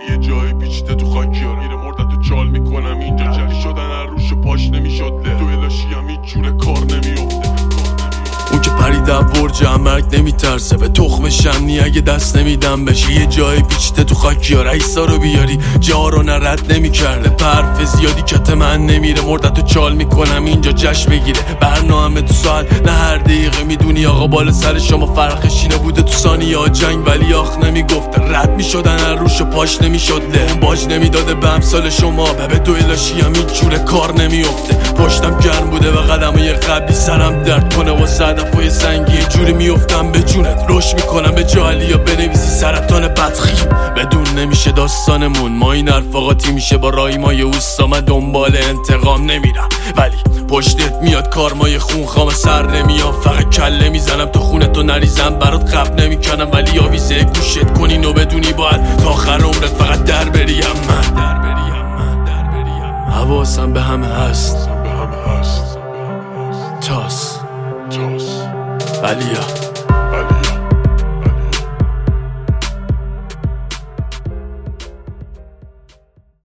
یه جای پیچیده تو خاکیارم میره مردتو چال میکنم اینجا جلی شدن هر روش پاش نمیشد له تو الاشی هم هیچ جوره کار نمیافته اون که پریده برج مرگ نمیترسه به تخم شمنی اگه دست نمیدم بشه یه جای پیچیده تو خاکیار ایسا رو بیاری جا رو نرد نمیکرده برف زیادی کت من نمیره مردتو چال میکنم اینجا جشن بگیره برنامه تو ساعت نه هر دقیقه میدونی آقا بالا سر شما فرقش اینه بوده تو ثانیه ها جنگ ولی آخ نمیگفته رد میشدن هر روش پاش نمیشد له باج نمیداده به امثال شما به تو الاشی هم هیچ جوره کار نمیافته پشتم گرم بوده و قدمای قبلی سرم درد کنه واسه هدفای سنگی جوری میافتم به جونت روش میکنم به جالی یا بنویسی سرطان بدخیم بدون نمیشه داستانمون ما این رفاقاتی میشه با رایمای اوستا من دنبال انتقام نمیرم ولی پشتت میاد کارمای خون خام سر نمیام فقط کله میزنم تو خونتو نریزم برات قبل نمیکنم ولی آویزه گوشت کنین و بدونی باید تا آخر عمرت فقط در بریم من حواسم به همه هست تاس علیا